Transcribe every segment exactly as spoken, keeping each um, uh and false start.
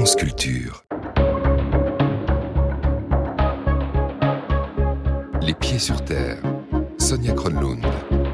France Culture. Les pieds sur terre. Sonia Kronlund.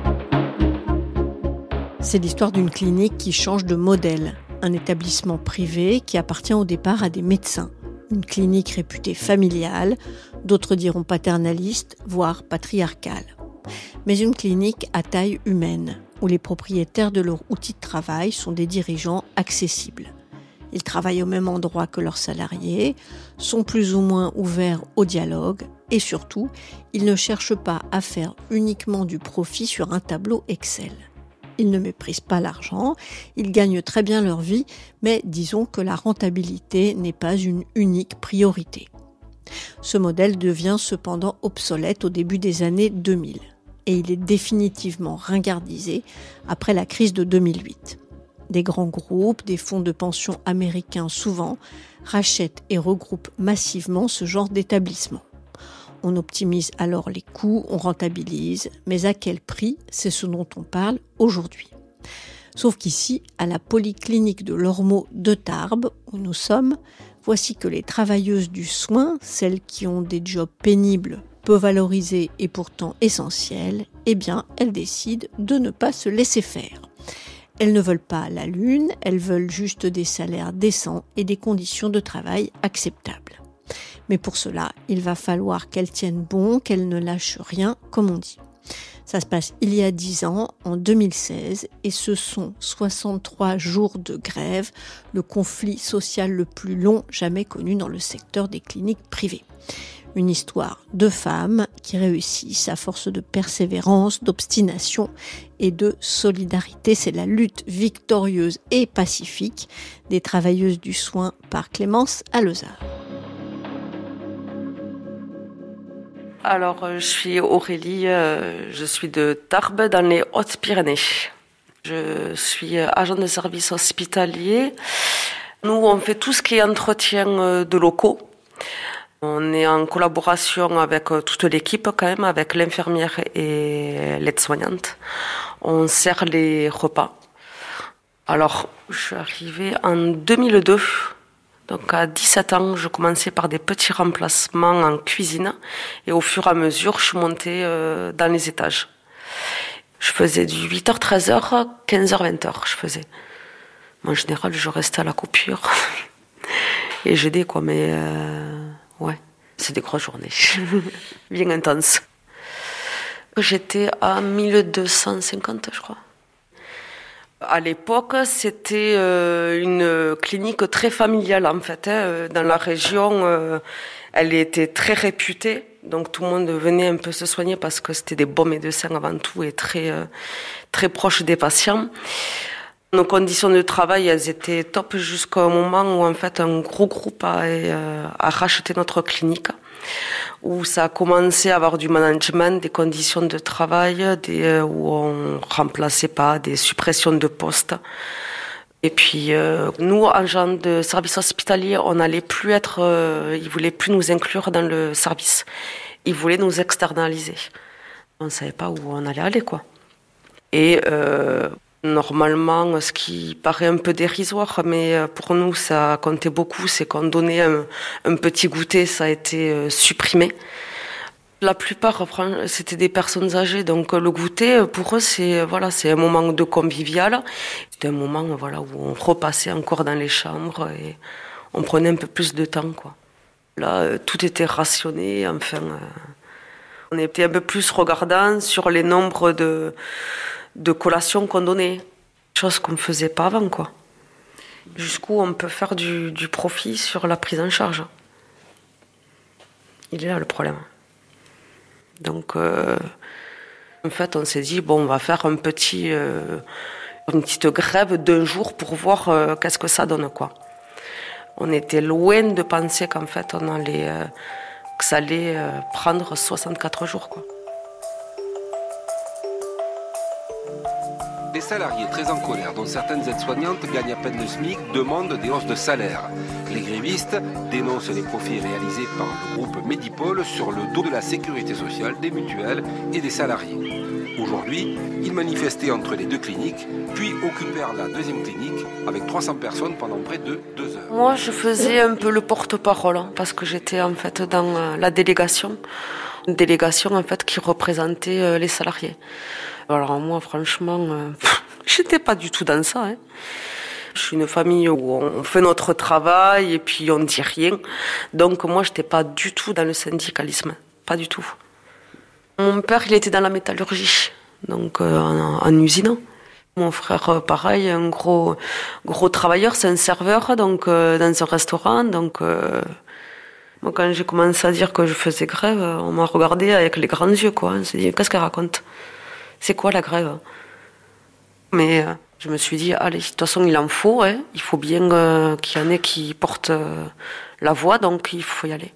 C'est l'histoire d'une clinique qui change de modèle. Un établissement privé qui appartient au départ à des médecins. Une clinique réputée familiale, d'autres diront paternaliste, voire patriarcale. Mais une clinique à taille humaine, où les propriétaires de leur outil de travail sont des dirigeants accessibles. Ils travaillent au même endroit que leurs salariés, sont plus ou moins ouverts au dialogue et surtout, ils ne cherchent pas à faire uniquement du profit sur un tableau Excel. Ils ne méprisent pas l'argent, ils gagnent très bien leur vie, mais disons que la rentabilité n'est pas une unique priorité. Ce modèle devient cependant obsolète au début des années deux mille et il est définitivement ringardisé après la crise de deux mille huit. Des grands groupes, des fonds de pension américains souvent, rachètent et regroupent massivement ce genre d'établissement. On optimise alors les coûts, on rentabilise, mais à quel prix, c'est ce dont on parle aujourd'hui. Sauf qu'ici, à la polyclinique de l'Ormeau de Tarbes, où nous sommes, voici que les travailleuses du soin, celles qui ont des jobs pénibles, peu valorisés et pourtant essentiels, eh bien, elles décident de ne pas se laisser faire. Elles ne veulent pas la lune, elles veulent juste des salaires décents et des conditions de travail acceptables. Mais pour cela, il va falloir qu'elles tiennent bon, qu'elles ne lâchent rien, comme on dit. Ça se passe il y a dix ans, en deux mille seize, et ce sont soixante-trois jours de grève, le conflit social le plus long jamais connu dans le secteur des cliniques privées. Une histoire de femmes qui réussissent à force de persévérance, d'obstination et de solidarité. C'est la lutte victorieuse et pacifique des travailleuses du soin par Clémence Alezard. Alors, je suis Aurélie, je suis de Tarbes dans les Hautes-Pyrénées. Je suis agent de service hospitalier. Nous, on fait tout ce qui est entretien de locaux. On est en collaboration avec toute l'équipe quand même, avec l'infirmière et l'aide-soignante. On sert les repas. Alors, je suis arrivée en deux mille deux. Donc à dix-sept ans, je commençais par des petits remplacements en cuisine et au fur et à mesure, je suis montée euh, dans les étages. Je faisais du huit heures treize heures, quinze heures vingt heures, je faisais. En général, je restais à la coupure et j'aidais quoi, mais euh, ouais, c'est des grosses journées, bien intenses. J'étais à mille deux cent cinquante, je crois. À l'époque, c'était euh, une clinique très familiale en fait. Hein. Dans la région, euh, elle était très réputée. Donc tout le monde venait un peu se soigner parce que c'était des bons médecins avant tout et très euh, très proches des patients. Nos conditions de travail, elles étaient top jusqu'au moment où en fait un gros groupe a, euh, a racheté notre clinique, où ça a commencé à avoir du management, des conditions de travail, des, euh, où on remplaçait pas, des suppressions de postes. Et puis euh, nous, agents de service hospitalier, on n'allait plus être, euh, ils voulaient plus nous inclure dans le service. Ils voulaient nous externaliser. On ne savait pas où on allait aller, quoi. Et euh, normalement, ce qui paraît un peu dérisoire, mais pour nous, ça comptait beaucoup, c'est qu'on donnait un, un petit goûter, ça a été euh, supprimé. La plupart, c'était des personnes âgées, donc le goûter, pour eux, c'est voilà, c'est un moment de convivial. C'était un moment voilà, où on repassait encore dans les chambres et on prenait un peu plus de temps, quoi. Là, tout était rationné, enfin, euh, on était un peu plus regardant sur les nombres de, de collations qu'on donnait, chose qu'on ne faisait pas avant, quoi. Jusqu'où on peut faire du, du profit sur la prise en charge. Il est là le problème. Donc, euh, en fait, on s'est dit, bon, on va faire un petit, euh, une petite grève d'un jour pour voir euh, qu'est-ce que ça donne, quoi. On était loin de penser qu'en fait, on allait, euh, que ça allait euh, prendre soixante-quatre jours, quoi. Les salariés très en colère, dont certaines aides-soignantes gagnent à peine le SMIC, demandent des hausses de salaire. Les grévistes dénoncent les profits réalisés par le groupe Medipol sur le dos de la sécurité sociale, des mutuelles et des salariés. Aujourd'hui, ils manifestaient entre les deux cliniques, puis occupèrent la deuxième clinique avec trois cents personnes pendant près de deux heures. Moi, je faisais un peu le porte-parole, hein, parce que j'étais en fait dans euh, la délégation. Une délégation en fait qui représentait euh, les salariés. Alors moi, franchement, euh, pff, j'étais pas du tout dans ça. Hein. Je suis une famille où on fait notre travail et puis on dit rien. Donc moi, j'étais pas du tout dans le syndicalisme, pas du tout. Mon père, il était dans la métallurgie, donc euh, en, en usinant. Mon frère, pareil, un gros gros travailleur, c'est un serveur, donc euh, dans un restaurant. Donc euh, moi, quand j'ai commencé à dire que je faisais grève, on m'a regardé avec les grands yeux, quoi. On s'est dit, qu'est-ce qu'elle raconte ? C'est quoi la grève ? Mais euh, je me suis dit, allez, de toute façon, il en faut, hein. Il faut bien euh, qu'il y en ait qui portent euh, la voix, donc il faut y aller.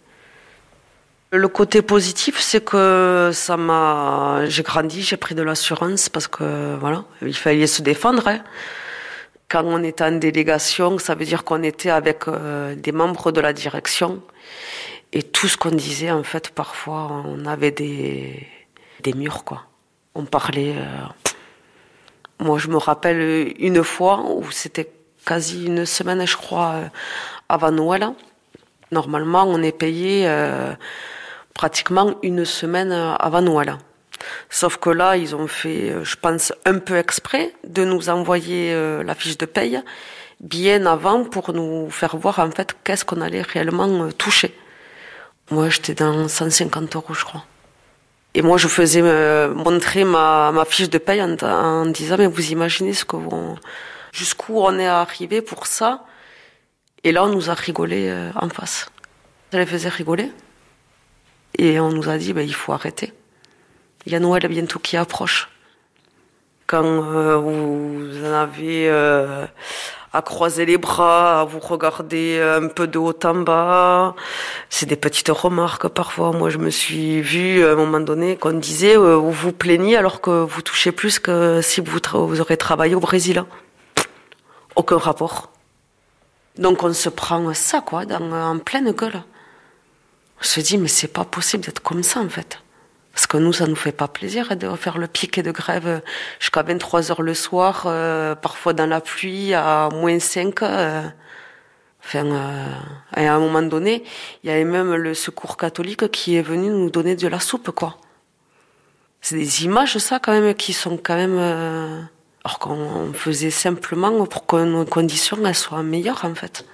Le côté positif, c'est que ça m'a, j'ai grandi, j'ai pris de l'assurance parce que voilà, il fallait se défendre. Hein. Quand on était en délégation, ça veut dire qu'on était avec euh, des membres de la direction et tout ce qu'on disait, en fait, parfois, on avait des des murs, quoi. On parlait. Euh... Moi, je me rappelle une fois où c'était quasi une semaine, je crois, avant Noël. Normalement, on est payé. Euh... pratiquement une semaine avant Noël. Sauf que là, ils ont fait, je pense, un peu exprès de nous envoyer la fiche de paye bien avant pour nous faire voir en fait qu'est-ce qu'on allait réellement toucher. Moi, j'étais dans cent cinquante euros, je crois. Et moi, je faisais montrer ma, ma fiche de paye en, en disant, mais vous imaginez ce que vous, jusqu'où on est arrivé pour ça. Et là, on nous a rigolé en face. Ça les faisait rigoler. Et on nous a dit, ben, il faut arrêter. Il y a Noël bientôt qui approche. Quand euh, vous en avez euh, à croiser les bras, à vous regarder un peu de haut en bas, c'est des petites remarques parfois. Moi, je me suis vue à un moment donné qu'on disait, euh, vous vous plaignez alors que vous touchez plus que si vous, tra- vous aurez travaillé au Brésil. Aucun rapport. Donc on se prend ça, quoi, dans, en pleine gueule. On se dit, mais c'est pas possible d'être comme ça, en fait. Parce que nous, ça nous fait pas plaisir de faire le piquet de grève jusqu'à vingt-trois heures le soir, euh, parfois dans la pluie, à moins cinq. Euh. Enfin, euh, et à un moment donné, il y avait même le secours catholique qui est venu nous donner de la soupe, quoi. C'est des images, ça, quand même, qui sont quand même... Euh, alors qu'on faisait simplement pour que nos conditions elles soient meilleures, en fait.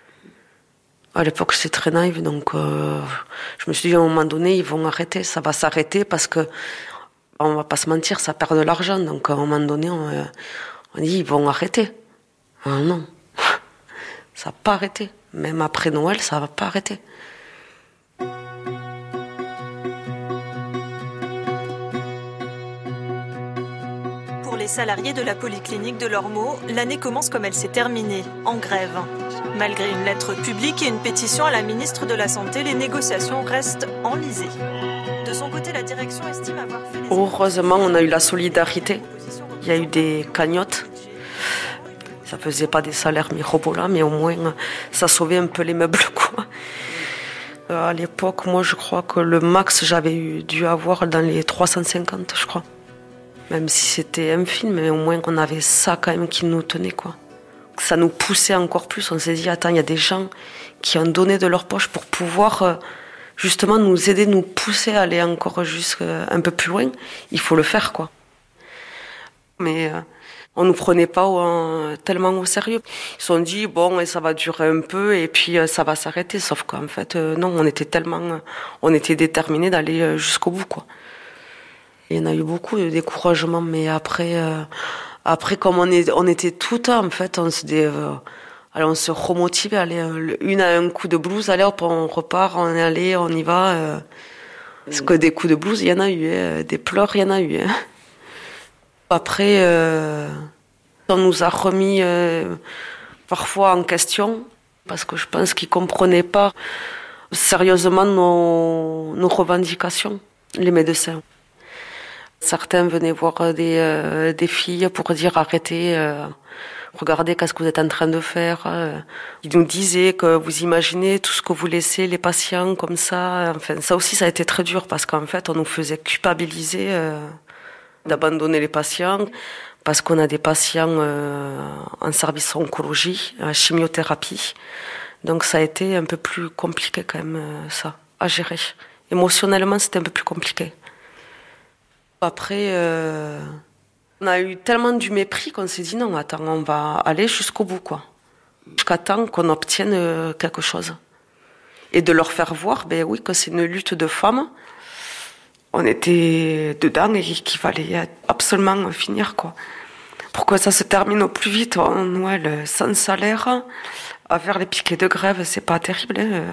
À l'époque, c'était très naïf, donc euh, je me suis dit, à un moment donné, ils vont arrêter. Ça va s'arrêter parce que, on va pas se mentir, ça perd de l'argent. Donc, à un moment donné, on, on dit, ils vont arrêter. Ah non, ça va pas arrêter. Même après Noël, ça va pas arrêter. Pour les salariés de la polyclinique de Lormeaux, l'année commence comme elle s'est terminée, en grève. Malgré une lettre publique et une pétition à la ministre de la Santé, les négociations restent enlisées. De son côté, la direction estime avoir fait... Les... Heureusement, on a eu la solidarité. Il y a eu des cagnottes. Ça faisait pas des salaires mirobolants, mais au moins, ça sauvait un peu les meubles, quoi. À l'époque, moi, je crois que le max, j'avais eu, dû avoir dans les trois cent cinquante, je crois. Même si c'était infime, mais au moins, on avait ça quand même qui nous tenait, quoi. Ça nous poussait encore plus. On s'est dit, attends, il y a des gens qui ont donné de leur poche pour pouvoir euh, justement nous aider, nous pousser à aller encore jusqu'un peu plus loin. Il faut le faire, quoi. Mais euh, on nous prenait pas euh, tellement au sérieux. Ils se sont dit, bon, et ça va durer un peu et puis euh, ça va s'arrêter. Sauf qu'en fait, euh, non, on était tellement... Euh, on était déterminés d'aller euh, jusqu'au bout, quoi. Il y en a eu beaucoup de découragement, mais après... Euh, Après, comme on, est, on était toutes, en fait, on se, dé, euh, allez, on se remotivait. Allez, une a un coup de blues, allez hop, on repart, on est allé, on y va. Euh. Parce que des coups de blues, il y en a eu, hein. Des pleurs, il y en a eu. Hein. Après, euh, on nous a remis euh, parfois en question, parce que je pense qu'ils comprenaient pas sérieusement nos, nos revendications, les médecins. Certains venaient voir des, euh, des filles pour dire arrêtez, euh, regardez qu'est-ce que vous êtes en train de faire. Ils nous disaient que vous imaginez tout ce que vous laissez les patients comme ça. Enfin, ça aussi, ça a été très dur parce qu'en fait, on nous faisait culpabiliser euh, d'abandonner les patients parce qu'on a des patients euh, en service oncologie, en chimiothérapie. Donc ça a été un peu plus compliqué quand même, euh, ça, à gérer. Émotionnellement, c'était un peu plus compliqué. Après, euh, on a eu tellement du mépris qu'on s'est dit non, attends, on va aller jusqu'au bout, quoi. Jusqu'à temps qu'on obtienne euh, quelque chose. Et de leur faire voir, ben oui, que c'est une lutte de femmes. On était dedans et qu'il fallait absolument finir, quoi. Pour que ça se termine au plus vite. On, Noël sans salaire, à faire les piquets de grève, c'est pas terrible. Hein.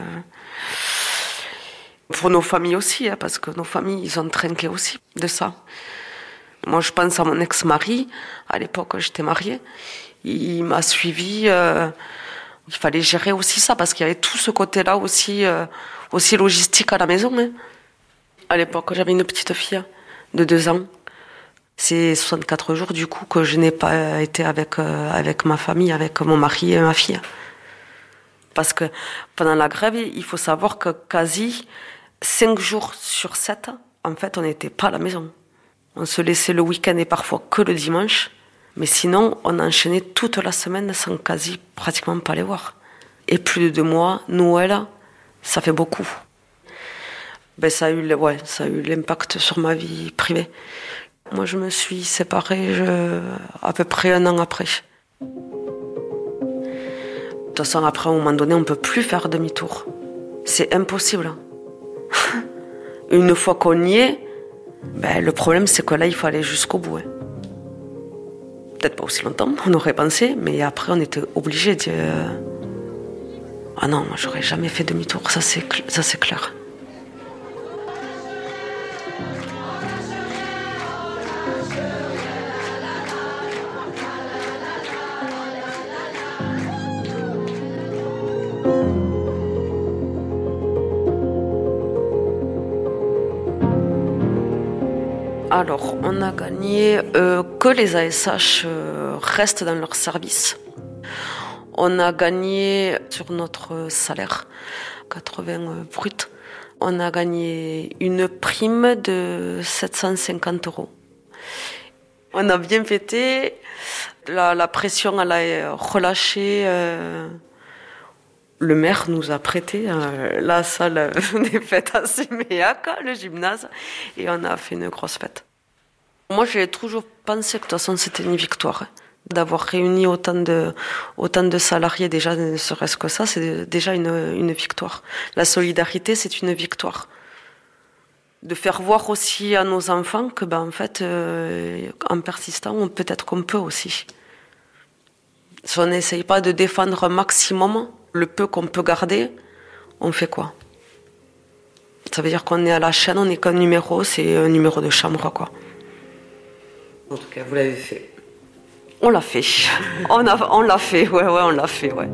Pour nos familles aussi, hein, parce que nos familles, ils ont trinqué aussi de ça. Moi, je pense à mon ex-mari. À l'époque, j'étais mariée. Il m'a suivi. Euh, il fallait gérer aussi ça, parce qu'il y avait tout ce côté-là aussi, euh, aussi logistique à la maison. Hein. À l'époque, j'avais une petite fille de deux ans. C'est soixante-quatre jours, du coup, que je n'ai pas été avec, euh, avec ma famille, avec mon mari et ma fille. Parce que pendant la grève, il faut savoir que quasi cinq jours sur sept, en fait, on n'était pas à la maison. On se laissait le week-end et parfois que le dimanche. Mais sinon, on enchaînait toute la semaine sans quasi pratiquement pas les voir. Et plus de deux mois, Noël, ça fait beaucoup. Ben, ça a eu, ouais, ça a eu l'impact sur ma vie privée. Moi, je me suis séparée je, à peu près un an après. De toute façon, après, à un moment donné, on ne peut plus faire demi-tour. C'est impossible. Une fois qu'on y est, ben, le problème, c'est que là, il faut aller jusqu'au bout. Hein. Peut-être pas aussi longtemps, on aurait pensé, mais après, on était obligé de... Ah non, moi, j'aurais jamais fait demi-tour, ça c'est, ça, c'est clair. Alors, on a gagné euh, que les A S H euh, restent dans leur service. On a gagné sur notre salaire, quatre-vingts brut, on a gagné une prime de sept cent cinquante euros. On a bien fêté, la, la pression elle a relâché. Euh, le maire nous a prêté euh, la salle des fêtes à Séméac, le gymnase, et on a fait une grosse fête. Moi, j'ai toujours pensé que de toute façon, c'était une victoire. D'avoir réuni autant de, autant de salariés, déjà, ne serait-ce que ça, c'est déjà une, une victoire. La solidarité, c'est une victoire. De faire voir aussi à nos enfants que, ben, en fait, euh, en persistant, on, peut-être qu'on peut aussi. Si on n'essaye pas de défendre un maximum le peu qu'on peut garder, on fait quoi? Ça veut dire qu'on est à la chaîne, on n'est qu'un numéro, c'est un numéro de chambre, quoi. En tout cas, vous l'avez fait. On l'a fait. on, a, on l'a fait, ouais, ouais, on l'a fait, ouais.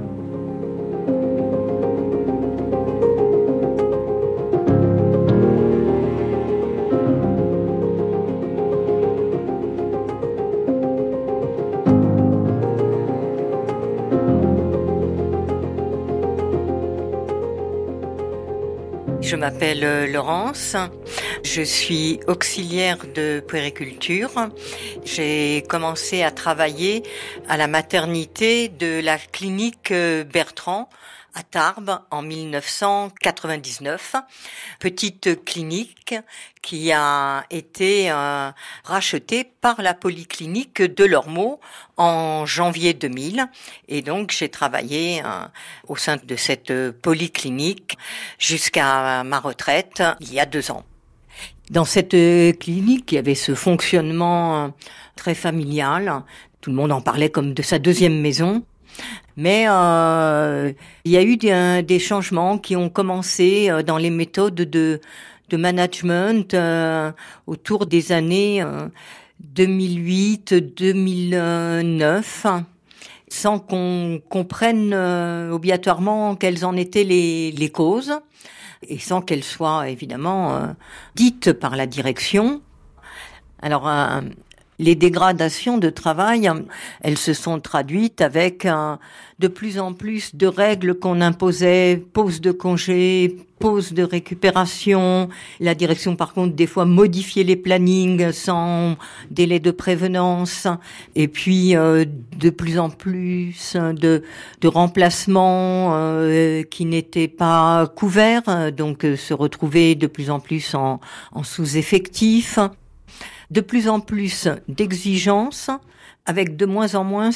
Je m'appelle Laurence, je suis auxiliaire de puériculture. J'ai commencé à travailler à la maternité de la clinique Bertrand à Tarbes en mille neuf cent quatre-vingt-dix-neuf. Petite clinique qui a été euh, rachetée par la polyclinique de Lormeaux en janvier deux mille. Et donc, j'ai travaillé euh, au sein de cette polyclinique jusqu'à ma retraite il y a deux ans. Dans cette clinique, il y avait ce fonctionnement très familial. Tout le monde en parlait comme de sa deuxième maison. Mais euh, il y a eu des, des changements qui ont commencé dans les méthodes de, de management euh, autour des années euh, deux mille huit deux mille neuf, sans qu'on comprenne euh, obligatoirement quelles en étaient les, les causes, et sans qu'elles soient évidemment euh, dites par la direction. Alors, euh, Les dégradations de travail, elles se sont traduites avec euh, de plus en plus de règles qu'on imposait, pause de congé, pause de récupération. La direction, par contre, des fois modifiait les plannings sans délai de prévenance. Et puis, euh, de plus en plus de, de remplacements euh, qui n'étaient pas couverts, donc euh, se retrouver de plus en plus en, en sous-effectif. De plus en plus d'exigences, avec de moins en moins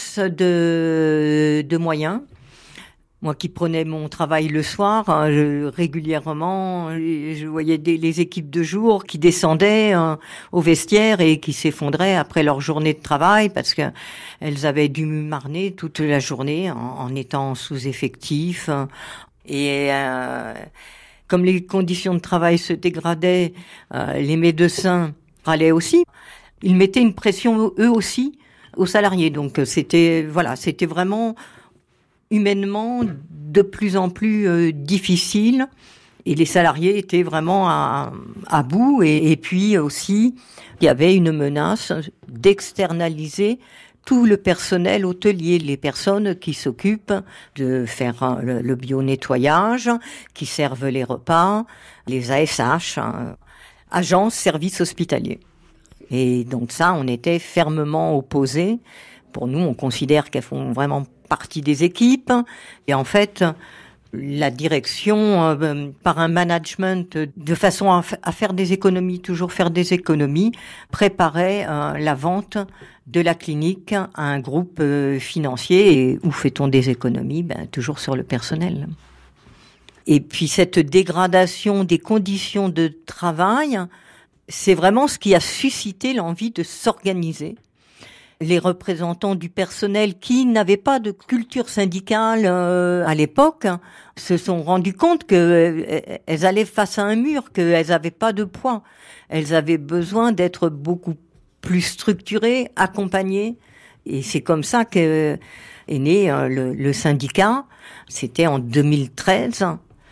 de, de moyens. Moi qui prenais mon travail le soir, je, régulièrement, je voyais des, les équipes de jour qui descendaient euh, au vestiaire et qui s'effondraient après leur journée de travail parce que elles avaient dû marner toute la journée en, en étant sous-effectif. Et euh, comme les conditions de travail se dégradaient, euh, les médecins râlaient aussi. Ils mettaient une pression eux aussi aux salariés. Donc c'était voilà, c'était vraiment humainement de plus en plus euh, difficile et les salariés étaient vraiment à, à bout et, et puis aussi il y avait une menace d'externaliser tout le personnel hôtelier, les personnes qui s'occupent de faire le, le bio-nettoyage, qui servent les repas, les A S H, hein, agence service hospitalier. Et donc ça, on était fermement opposés. Pour nous, on considère qu'elles font vraiment partie des équipes. Et en fait, la direction, euh, par un management de façon à, f- à faire des économies, toujours faire des économies, préparait euh, la vente de la clinique à un groupe euh, financier. Et où fait-on des économies ? Ben, toujours sur le personnel. Et puis cette dégradation des conditions de travail, c'est vraiment ce qui a suscité l'envie de s'organiser. Les représentants du personnel qui n'avaient pas de culture syndicale euh, à l'époque se sont rendus compte qu'elles euh, allaient face à un mur, qu'elles n'avaient pas de poids. Elles avaient besoin d'être beaucoup plus structurées, accompagnées. Et c'est comme ça qu'est né euh, le, le syndicat. C'était en deux mille treize.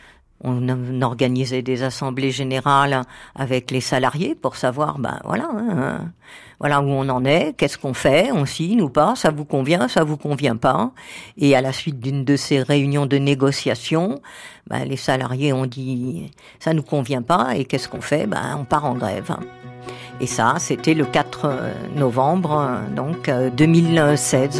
On organisait des assemblées générales avec les salariés pour savoir, ben voilà, hein, voilà où on en est, qu'est-ce qu'on fait, on signe ou pas, ça vous convient, ça vous convient pas. Et à la suite d'une de ces réunions de négociation, ben les salariés ont dit, ça nous convient pas, et qu'est-ce qu'on fait ? Ben on part en grève. Et ça, c'était le quatre novembre, donc deux mille seize.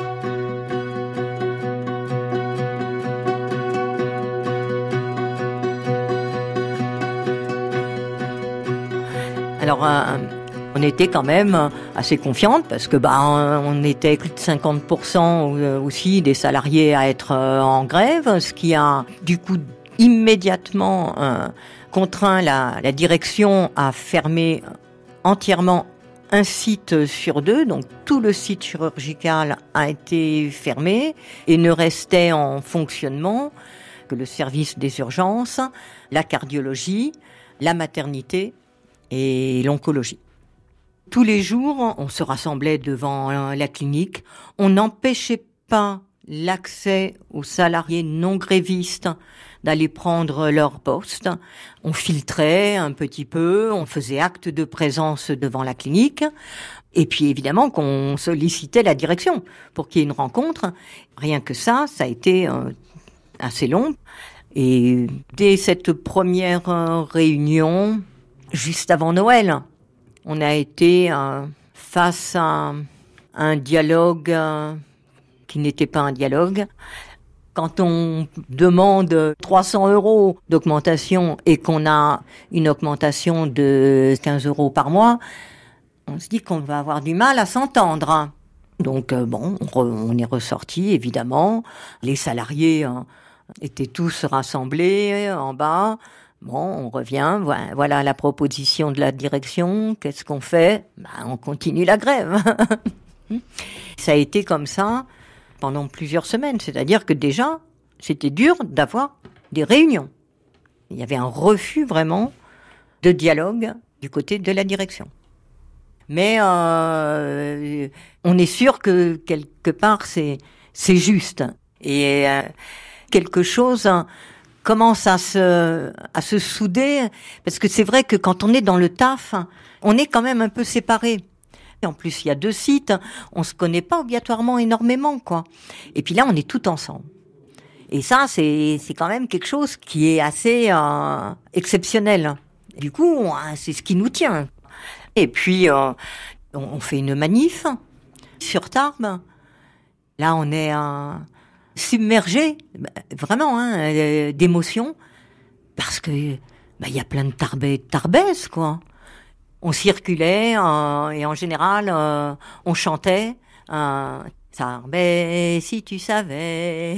Alors, euh, on était quand même assez confiante parce que bah on était plus de cinquante pour cent aussi des salariés à être en grève, ce qui a du coup immédiatement euh, contraint la, la direction à fermer entièrement un site sur deux. Donc tout le site chirurgical a été fermé et ne restait en fonctionnement que le service des urgences, la cardiologie, la maternité et l'oncologie. Tous les jours, on se rassemblait devant la clinique. On n'empêchait pas l'accès aux salariés non grévistes d'aller prendre leur poste. On filtrait un petit peu, on faisait acte de présence devant la clinique. Et puis évidemment qu'on sollicitait la direction pour qu'il y ait une rencontre. Rien que ça, ça a été euh, assez long. Et dès cette première euh, réunion, juste avant Noël, on a été euh, face à un dialogue euh, qui n'était pas un dialogue. Quand on demande trois cents euros d'augmentation et qu'on a une augmentation de quinze euros par mois, on se dit qu'on va avoir du mal à s'entendre. Donc euh, bon, on, re, on est ressorti évidemment. Les salariés euh, étaient tous rassemblés en bas. Bon, on revient, voilà la proposition de la direction, qu'est-ce qu'on fait ? Ben, on continue la grève. Ça a été comme ça pendant plusieurs semaines, c'est-à-dire que déjà, c'était dur d'avoir des réunions. Il y avait un refus vraiment de dialogue du côté de la direction. Mais euh, on est sûr que quelque part, c'est, c'est juste. Et euh, quelque chose commence à se, à se souder, parce que c'est vrai que quand on est dans le taf, on est quand même un peu séparés. En plus, il y a deux sites. On se connaît pas obligatoirement énormément, quoi. Et puis là, on est tout ensemble. Et ça, c'est, c'est quand même quelque chose qui est assez euh, exceptionnel. Du coup, on, c'est ce qui nous tient. Et puis, euh, on, on fait une manif sur Tarbes. Là, on est euh, submergé, vraiment, hein, d'émotions, parce que bah, y a plein de Tarbais, de Tarbaises, quoi. On circulait euh, et en général, euh, on chantait euh, « Tarbais, si tu savais,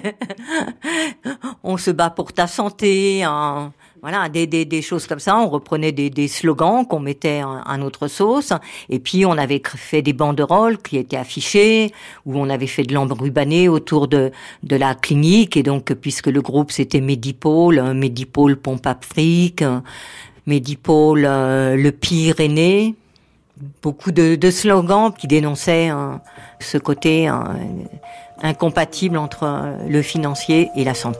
on se bat pour ta santé hein. ». Voilà, des, des, des choses comme ça. On reprenait des, des slogans qu'on mettait à notre sauce. Et puis, on avait fait des banderoles qui étaient affichées, où on avait fait de l'enrubanné autour de, de la clinique. Et donc, puisque le groupe, c'était Medipôle, Medipôle Pompe Afrique, Medipôle euh, le Pyrénées. Beaucoup de, de slogans qui dénonçaient hein, ce côté hein, incompatible entre le financier et la santé.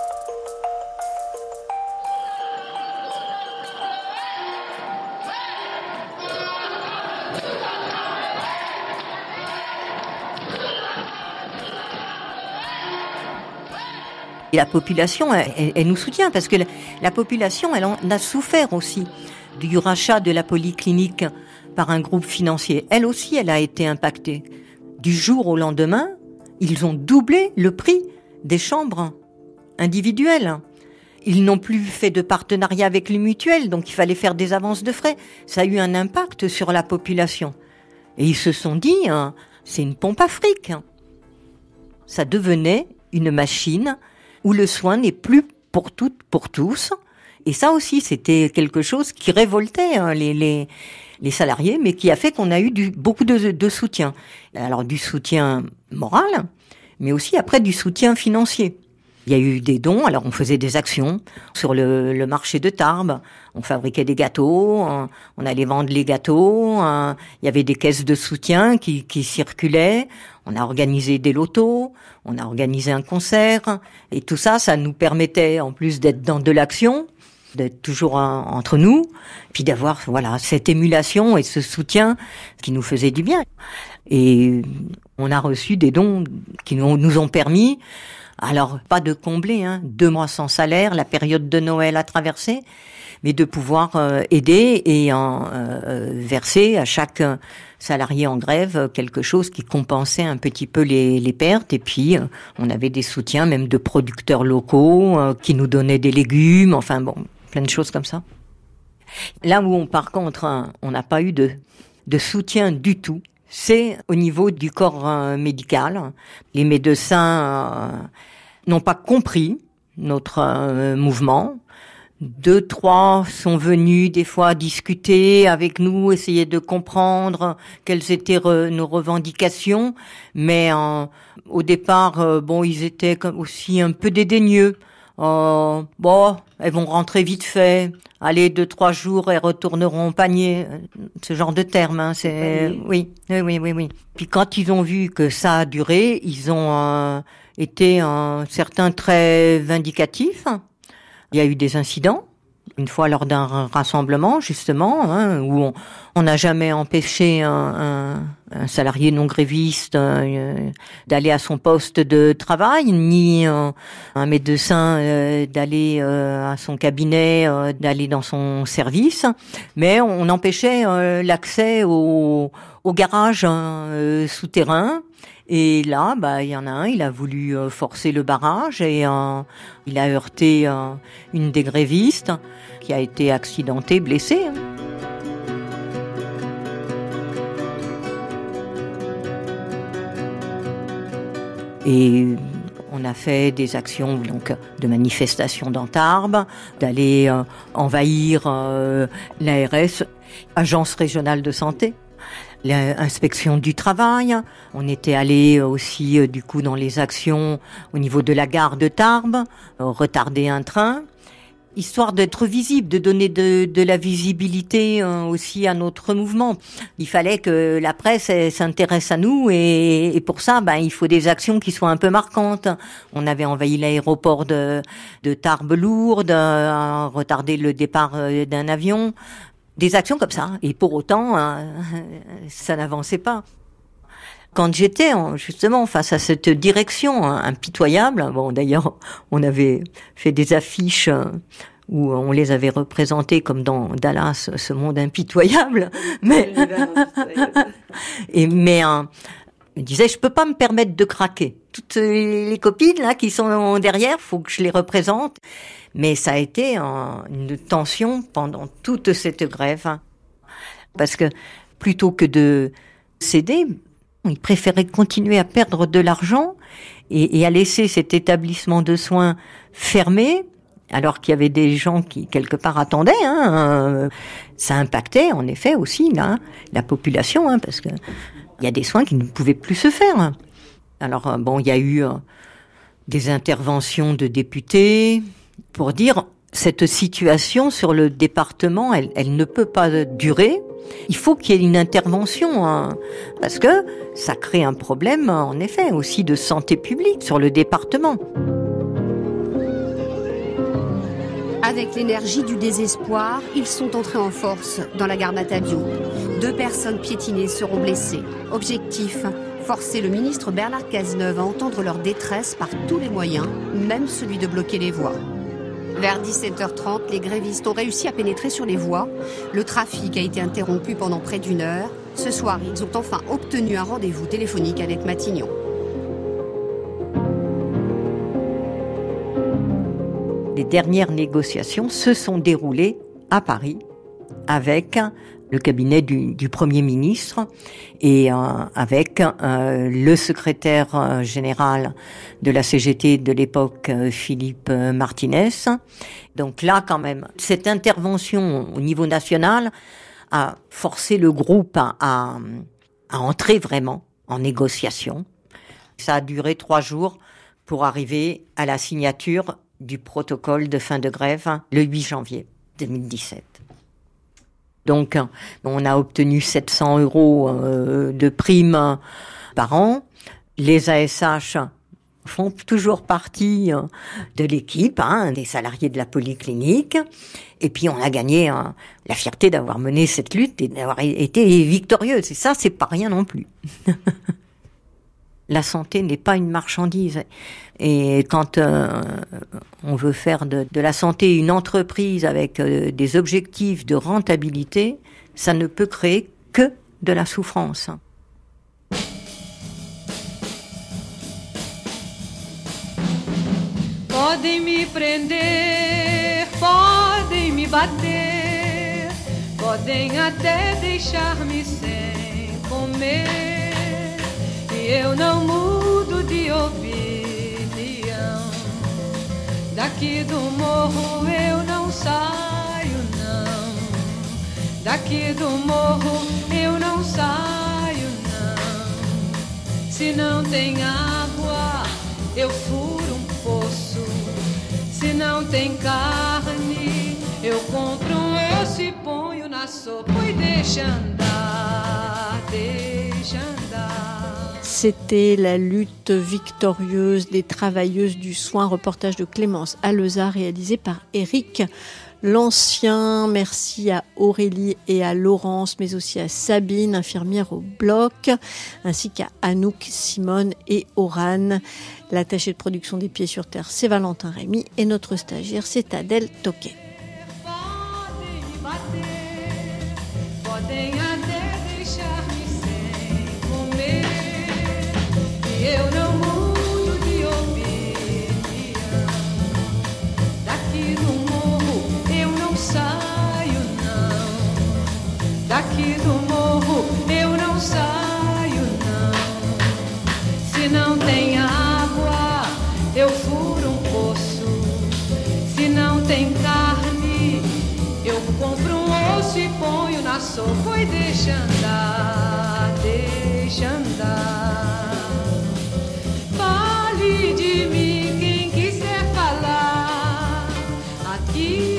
Et la population, elle, elle nous soutient parce que la, la population, elle en a souffert aussi du rachat de la polyclinique par un groupe financier. Elle aussi, elle a été impactée. Du jour au lendemain, ils ont doublé le prix des chambres individuelles. Ils n'ont plus fait de partenariat avec les mutuelles, donc il fallait faire des avances de frais. Ça a eu un impact sur la population. Et ils se sont dit, hein, c'est une pompe Afrique. Ça devenait une machine où le soin n'est plus pour toutes, pour tous. Et ça aussi, c'était quelque chose qui révoltait hein, les, les, les salariés, mais qui a fait qu'on a eu du, beaucoup de, de soutien. Alors du soutien moral, mais aussi après du soutien financier. Il y a eu des dons, alors on faisait des actions sur le, le marché de Tarbes, on fabriquait des gâteaux, on allait vendre les gâteaux, il y avait des caisses de soutien qui, qui circulaient, on a organisé des lotos, on a organisé un concert, et tout ça, ça nous permettait, en plus d'être dans de l'action, d'être toujours un, entre nous, puis d'avoir voilà cette émulation et ce soutien qui nous faisait du bien. Et on a reçu des dons qui nous, nous ont permis, alors pas de combler, hein, deux mois sans salaire, la période de Noël à traverser, mais de pouvoir euh, aider et en euh, verser à chaque salarié en grève quelque chose qui compensait un petit peu les, les pertes. Et puis euh, on avait des soutiens même de producteurs locaux euh, qui nous donnaient des légumes, enfin bon, plein de choses comme ça. Là où on, par contre, hein, on n'a pas eu de, de soutien du tout, c'est au niveau du corps euh, médical. Les médecins euh, n'ont pas compris notre euh, mouvement. Deux, trois sont venus des fois discuter avec nous, essayer de comprendre quelles étaient re, nos revendications. Mais euh, au départ, euh, bon, ils étaient comme aussi un peu dédaigneux. Euh, bon, elles vont rentrer vite fait. Allez, deux, trois jours, elles retourneront au panier. Ce genre de terme, hein, c'est, oui, oui, oui, oui, oui. Puis quand ils ont vu que ça a duré, ils ont euh, été, euh, certains très vindicatifs. Il y a eu des incidents. Une fois lors d'un rassemblement, justement, hein, où on n'a jamais empêché un, un, un salarié non gréviste euh, d'aller à son poste de travail, ni euh, un médecin euh, d'aller euh, à son cabinet, euh, d'aller dans son service, mais on empêchait euh, l'accès au, au garage hein, euh, souterrain. Et là, bah, il y en a un, il a voulu euh, forcer le barrage et euh, il a heurté euh, une des grévistes qui a été accidentée, blessée. Hein. Et on a fait des actions donc de manifestation dans Tarbes, d'aller euh, envahir euh, l'A R S, Agence régionale de santé. L'inspection du travail. On était allé aussi euh, du coup dans les actions au niveau de la gare de Tarbes, euh, retarder un train, histoire d'être visible, de donner de, de la visibilité euh, aussi à notre mouvement. Il fallait que la presse elle, s'intéresse à nous et, et pour ça, ben il faut des actions qui soient un peu marquantes. On avait envahi l'aéroport de, de Tarbes-Lourdes, euh, retardé le départ euh, d'un avion. Des actions comme ça. Et pour autant, euh, ça n'avançait pas. Quand j'étais justement face à cette direction impitoyable, bon d'ailleurs on avait fait des affiches où on les avait représentées comme dans Dallas, ce monde impitoyable, mais et mais euh, je me disais je peux pas me permettre de craquer. Toutes les copines là qui sont derrière, faut que je les représente. Mais ça a été un, une tension pendant toute cette grève, parce que plutôt que de céder, ils préféraient continuer à perdre de l'argent et, et à laisser cet établissement de soins fermé, alors qu'il y avait des gens qui, quelque part, attendaient. Hein. Ça impactait, en effet, aussi là, la population, hein, parce que il y a des soins qui ne pouvaient plus se faire. Alors, bon, il y a eu euh, des interventions de députés pour dire cette situation sur le département, elle, elle ne peut pas durer. Il faut qu'il y ait une intervention, hein, parce que ça crée un problème, en effet, aussi de santé publique sur le département. Avec l'énergie du désespoir, ils sont entrés en force dans la gare Matavio. Deux personnes piétinées seront blessées. Objectif, forcer le ministre Bernard Cazeneuve à entendre leur détresse par tous les moyens, même celui de bloquer les voies. Vers dix-sept heures trente, les grévistes ont réussi à pénétrer sur les voies. Le trafic a été interrompu pendant près d'une heure. Ce soir, ils ont enfin obtenu un rendez-vous téléphonique avec Matignon. Les dernières négociations se sont déroulées à Paris avec le cabinet du, du Premier ministre et euh, avec euh, le secrétaire euh, général de la C G T de l'époque, euh, Philippe Martinez. Donc là, quand même, cette intervention au niveau national a forcé le groupe à, à, à entrer vraiment en négociation. Ça a duré trois jours pour arriver à la signature du protocole de fin de grève le huit janvier deux mille dix-sept. Donc, on a obtenu sept cents euros euh, de primes par an. Les A S H font toujours partie euh, de l'équipe, hein, des salariés de la polyclinique. Et puis, on a gagné euh, la fierté d'avoir mené cette lutte et d'avoir été victorieuse. Et ça, c'est pas rien non plus. La santé n'est pas une marchandise. Et quand euh, on veut faire de, de la santé une entreprise avec euh, des objectifs de rentabilité, ça ne peut créer que de la souffrance. Podem me prender, podem me bater, podem até deixar-me sem comer. Eu não mudo de opinião. Daqui do morro eu não saio, não. Daqui do morro eu não saio, não. Se não tem água, eu furo um poço. Se não tem carne, eu compro um osso e ponho na sopa e deixa andar, deixa andar. C'était la lutte victorieuse des travailleuses du soin, reportage de Clémence Aleza réalisé par Éric Lancien. Merci à Aurélie et à Laurence, mais aussi à Sabine, infirmière au bloc, ainsi qu'à Anouk, Simone et Orane. L'attaché de production des Pieds sur Terre, c'est Valentin Rémy et notre stagiaire, c'est Adèle Toquet. Eu não mudo de opinião. Daqui do morro eu não saio, não. Daqui do morro eu não saio, não. Se não tem água, eu furo um poço. Se não tem carne, eu compro um osso e ponho na sopa e deixa andar, deixa andar. Fale de mim quem quiser falar aqui.